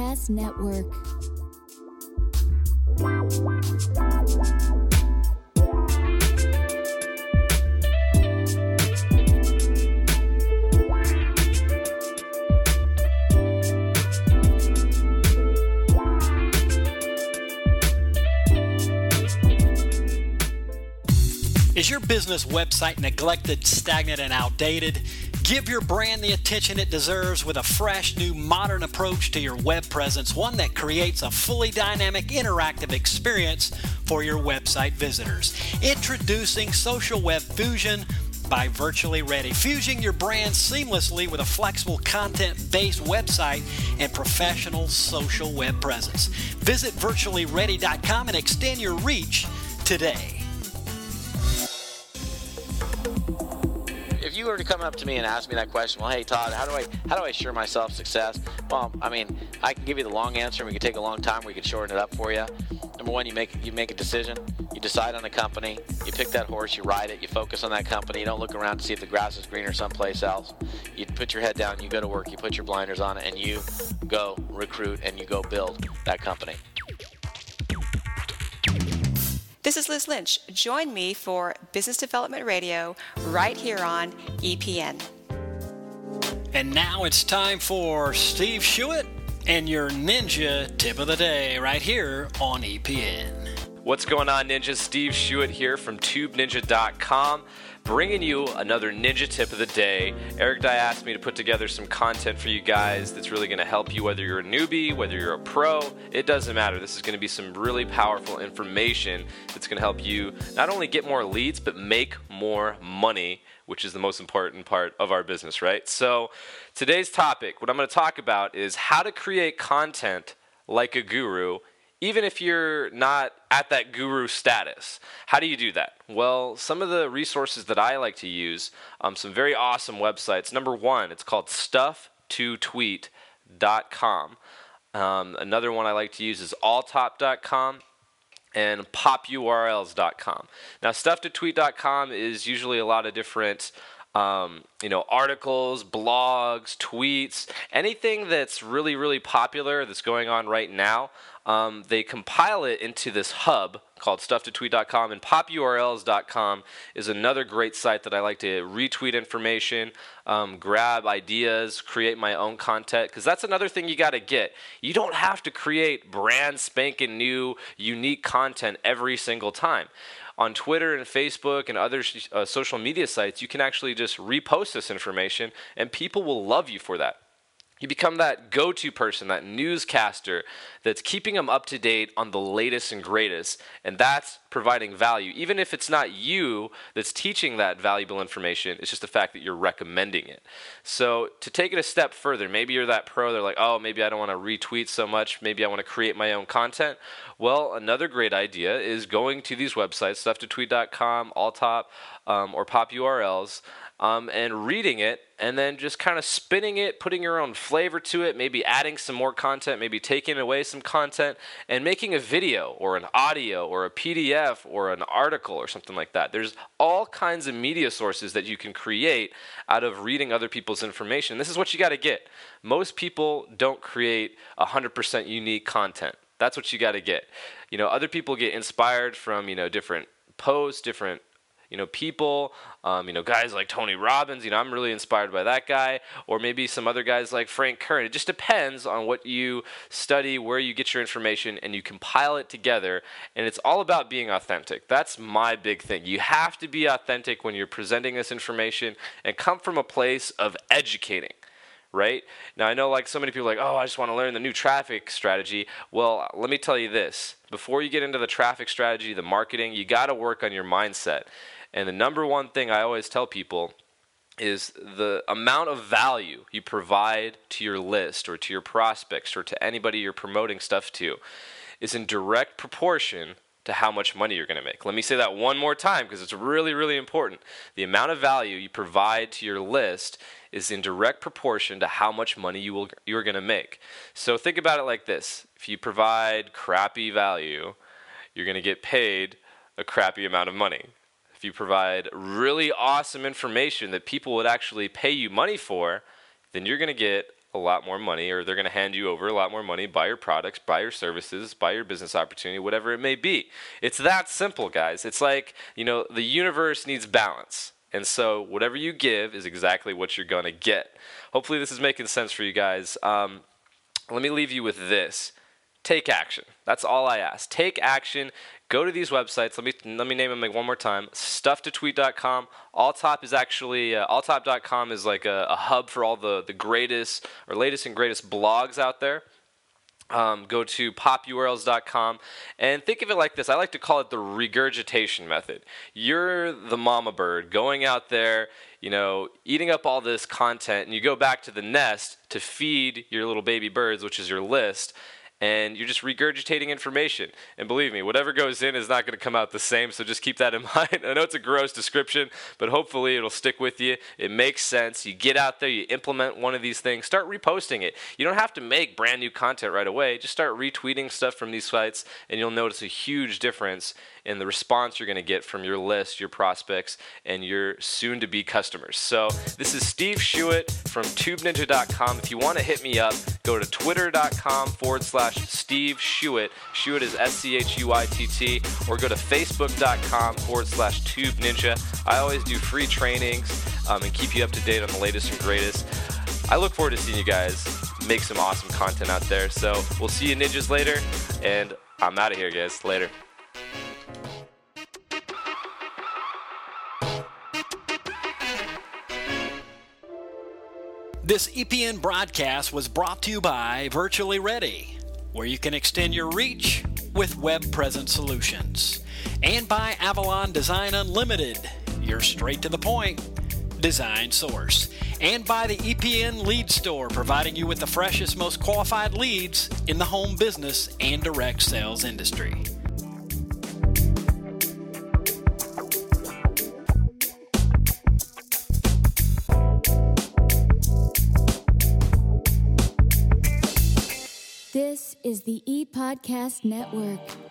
Podcast Network. Is your business website neglected, stagnant, and outdated? Give your brand the attention it deserves with a fresh, new, modern approach to your web presence, one that creates a fully dynamic, interactive experience for your website visitors. Introducing Social Web Fusion by Virtually Ready, fusing your brand seamlessly with a flexible content-based website and professional social web presence. Visit virtuallyready.com and extend your reach today. If you were to come up to me and ask me that question, well, hey Todd, how do I assure myself success? Well, I mean, I can give you the long answer, and we could take a long time. We could shorten it up for you. Number one, you make a decision. You decide on a company. You pick that horse. You ride it. You focus on that company. You don't look around to see if the grass is greener someplace else. You put your head down. You go to work. You put your blinders on, and you go recruit and you go build that company. This is Liz Lynch. Join me for Business Development Radio right here on EPN. And now it's time for Steve Schuett and your Ninja Tip of the Day right here on EPN. What's going on, Ninjas? Steve Schuett here from TubeNinja.com, bringing you another Ninja Tip of the Day. Eric Dye asked me to put together some content for you guys that's really going to help you, whether you're a newbie, whether you're a pro, it doesn't matter. This is going to be some really powerful information that's going to help you not only get more leads, but make more money, which is the most important part of our business, right? So today's topic, what I'm going to talk about is how to create content like a guru, even if you're not at that guru status. How do you do that? Well, some of the resources that I like to use, some very awesome websites. Number one, it's called stuff2tweet.com. Another one I like to use is alltop.com and popurls.com. Now, stuff2tweet.com is usually a lot of different articles, blogs, tweets, anything that's really, really popular that's going on right now. They compile it into this hub called stuff2tweet.com, and popurls.com is another great site that I like to retweet information, grab ideas, create my own content, because that's another thing you got to get. You don't have to create brand spanking new, unique content every single time. On Twitter and Facebook and other social media sites, you can actually just repost this information, and people will love you for that. You become that go-to person, that newscaster that's keeping them up to date on the latest and greatest, and that's providing value. Even if it's not you that's teaching that valuable information, it's just the fact that you're recommending it. So to take it a step further, maybe you're that pro, they're like, oh, maybe I don't want to retweet so much, maybe I want to create my own content. Well, another great idea is going to these websites, stuff2tweet.com, alltop, or popurls, and reading it, and then just kind of spinning it, putting your own flavor to it, maybe adding some more content, maybe taking away some content, and making a video or an audio or a PDF or an article or something like that. There's all kinds of media sources that you can create out of reading other people's information. This is what you got to get. Most people don't create 100% unique content. That's what you got to get. Other people get inspired from, different posts, different people, guys like Tony Robbins, I'm really inspired by that guy, or maybe some other guys like Frank Kern. It just depends on what you study, where you get your information, and you compile it together, and it's all about being authentic. That's my big thing. You have to be authentic when you're presenting this information and come from a place of educating. Right? Now, I know so many people are like, oh, I just want to learn the new traffic strategy. Well, let me tell you this. Before you get into the traffic strategy, the marketing, you got to work on your mindset. And the number one thing I always tell people is the amount of value you provide to your list or to your prospects or to anybody you're promoting stuff to is in direct proportion to how much money you're going to make. Let me say that one more time because it's really, really important. The amount of value you provide to your list is in direct proportion to how much money you're going to make. So think about it like this. If you provide crappy value, you're going to get paid a crappy amount of money. If you provide really awesome information that people would actually pay you money for, then you're going to get a a lot more money, or they're going to hand you over a lot more money, buy your products, buy your services, buy your business opportunity, whatever it may be. It's that simple, guys. It's like, the universe needs balance. And so whatever you give is exactly what you're going to get. Hopefully this is making sense for you guys. Let me leave you with this. Take action. That's all I ask. Take action. Go to these websites. Let me name them one more time. StuffToTweet.com. Alltop is actually Alltop.com is like a hub for all the greatest or latest and greatest blogs out there. Go to popurls.com and think of it like this. I like to call it the regurgitation method. You're the mama bird going out there, eating up all this content, and you go back to the nest to feed your little baby birds, which is your list. And you're just regurgitating information. And believe me, whatever goes in is not going to come out the same, so just keep that in mind. I know it's a gross description, but hopefully it'll stick with you. It makes sense. You get out there, you implement one of these things, start reposting it. You don't have to make brand new content right away. Just start retweeting stuff from these sites, and you'll notice a huge difference in the response you're going to get from your list, your prospects, and your soon-to-be customers. So this is Steve Schuett from TubeNinja.com. If you want to hit me up, go to twitter.com/Steve Schuett. Schuett is SCHUITT. Or go to Facebook.com/Tube Ninja. I always do free trainings and keep you up to date on the latest and greatest. I look forward to seeing you guys make some awesome content out there. So we'll see you ninjas later, and I'm out of here, guys. Later. This EPN broadcast was brought to you by Virtually Ready, where you can extend your reach with web presence solutions, and by Avalon Design Unlimited, your straight to the point design source, and by the EPN Lead Store, providing you with the freshest, most qualified leads in the home business and direct sales industry. This is the ePodcast Network.